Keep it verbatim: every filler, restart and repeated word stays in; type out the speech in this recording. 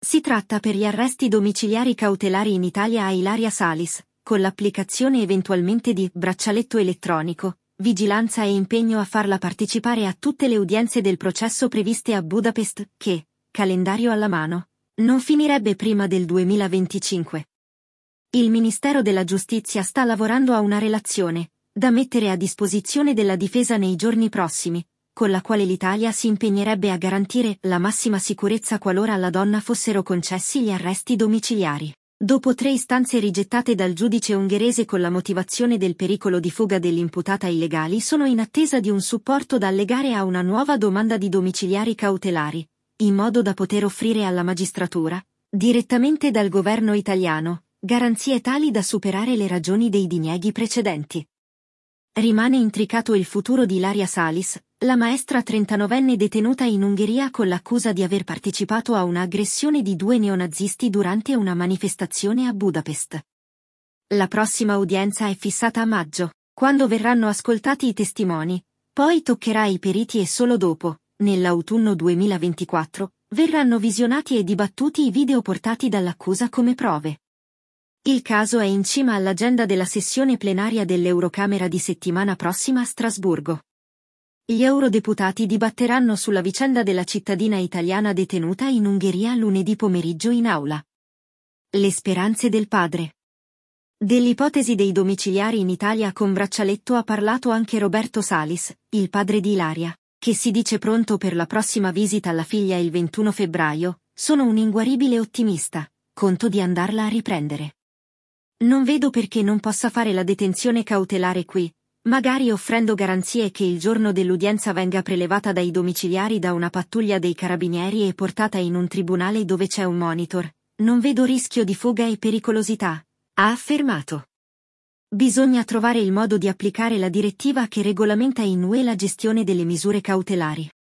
Si tratta per gli arresti domiciliari cautelari in Italia a Ilaria Salis, con l'applicazione eventualmente di braccialetto elettronico, vigilanza e impegno a farla partecipare a tutte le udienze del processo previste a Budapest, che, calendario alla mano, non finirebbe prima del duemilaventicinque. Il Ministero della Giustizia sta lavorando a una relazione, da mettere a disposizione della difesa nei giorni prossimi, con la quale l'Italia si impegnerebbe a garantire la massima sicurezza qualora alla donna fossero concessi gli arresti domiciliari. Dopo tre istanze rigettate dal giudice ungherese con la motivazione del pericolo di fuga dell'imputata illegali, sono in attesa di un supporto da allegare a una nuova domanda di domiciliari cautelari, in modo da poter offrire alla magistratura, direttamente dal governo italiano, garanzie tali da superare le ragioni dei dinieghi precedenti. Rimane intricato il futuro di Ilaria Salis, la maestra trentanovenne detenuta in Ungheria con l'accusa di aver partecipato a un'aggressione di due neonazisti durante una manifestazione a Budapest. La prossima udienza è fissata a maggio, quando verranno ascoltati i testimoni, poi toccherà ai periti e solo dopo, nell'autunno duemilaventiquattro, verranno visionati e dibattuti i video portati dall'accusa come prove. Il caso è in cima all'agenda della sessione plenaria dell'Eurocamera di settimana prossima a Strasburgo. Gli eurodeputati dibatteranno sulla vicenda della cittadina italiana detenuta in Ungheria lunedì pomeriggio in aula. Le speranze del padre. Dell'ipotesi dei domiciliari in Italia con braccialetto ha parlato anche Roberto Salis, il padre di Ilaria, che si dice pronto per la prossima visita alla figlia il ventuno febbraio. Sono un inguaribile ottimista, conto di andarla a riprendere. Non vedo perché non possa fare la detenzione cautelare qui, magari offrendo garanzie che il giorno dell'udienza venga prelevata dai domiciliari da una pattuglia dei carabinieri e portata in un tribunale dove c'è un monitor. Non vedo rischio di fuga e pericolosità, ha affermato. Bisogna trovare il modo di applicare la direttiva che regolamenta in U E la gestione delle misure cautelari.